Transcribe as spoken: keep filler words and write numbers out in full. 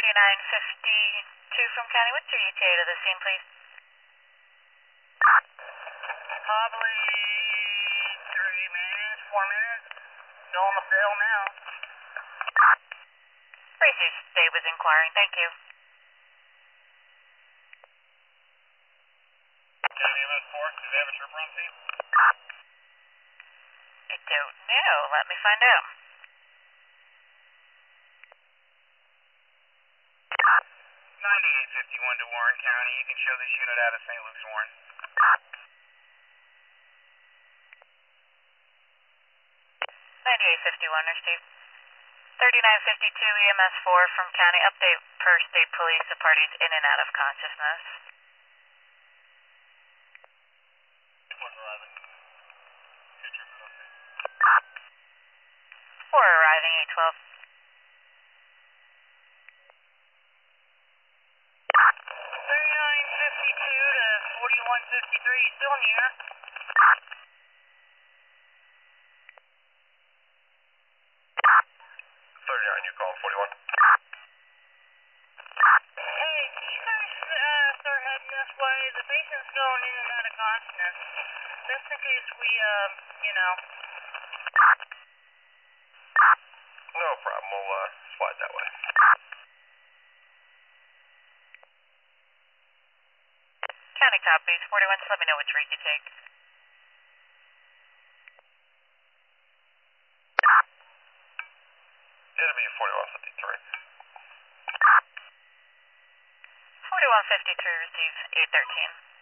thirty-nine fifty-two from County. What's your E T A to the scene, please? Probably three minutes, four minutes. Still on the bill now. Tracy State was inquiring. Thank you. County M S four, do they have a trooper on scene? I don't know. Let me find out. ninety-eight fifty-one to Warren County. You can show this unit out of Saint Luke's, Warren. ninety-eight fifty-one, Steve. thirty-nine fifty-two E M S four from County. Update per state police. The party's in and out of consciousness. Four arriving, eight twelve. thirty-nine fifty-two to forty-one fifty-three. Still in the air. thirty-nine, you call forty-one. Hey, can you guys uh, start heading this way? The patient's going in and out of consciousness. Just in case we, um, you know. No problem. We'll uh, slide that way. County copies. forty-one, just let me know which route you take. It'll be forty-one fifty-three. forty-one fifty-three receives eight thirteen.